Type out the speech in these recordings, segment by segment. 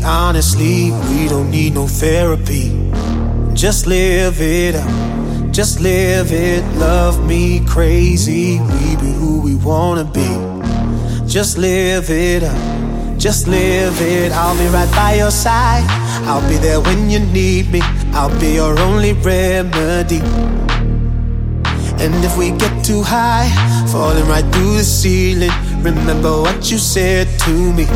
honestly, we don't need no therapy. Just live it up, just live it. Love me crazy, we be who we wanna be. Just live it up, just live it. I'll be right by your side, I'll be there when you need me. I'll be your only remedy. And if we get too high, falling right through the ceiling, remember what you said to me.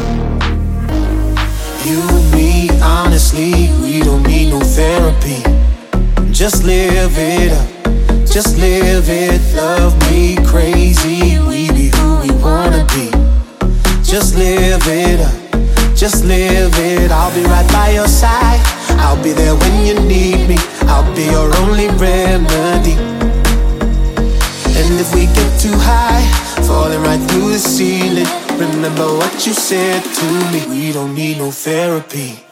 You, me, honestly, we don't need no therapy. Just live it up, just live it. Love me crazy, we be who we wanna be. Just live it up, just live it. I'll be right by your side, I'll be there when you need me. I'll be your only remedy. And if we get too high, falling right through the ceiling, remember what you said to me. We don't need no therapy.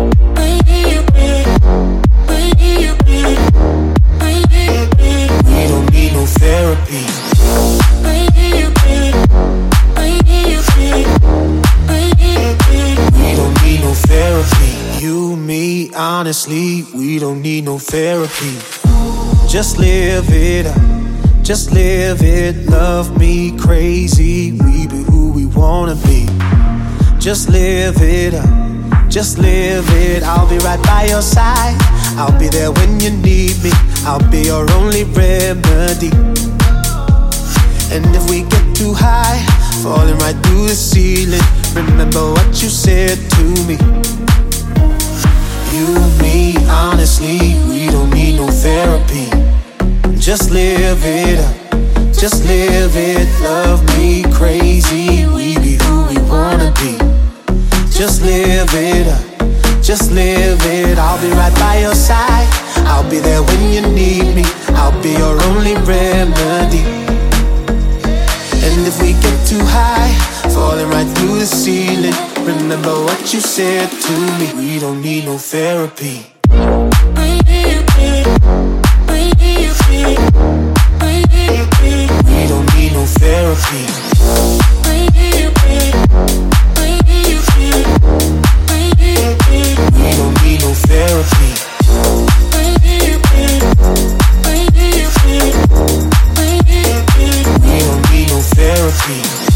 We don't need no therapy. We don't need no therapy. You, me, honestly, we don't need no therapy. Just live it up, just live it. Love me crazy, we be who we wanna be. Just live it up, just live it. I'll be right by your side, I'll be there when you need me. I'll be your only remedy. And if we get too high, falling right through the ceiling, remember what you said to me. You, me, honestly, we don't need no therapy. Just live it up, just live it. Love me crazy, we be who we wanna be. Just live it up, just live it. I'll be right by your side, I'll be there when you need me. I'll be your only remedy. And if we get too high, falling right through the ceiling, remember what you said to me. We don't need no therapy. We don't need no therapy. We don't need no therapy. We don't need no therapy.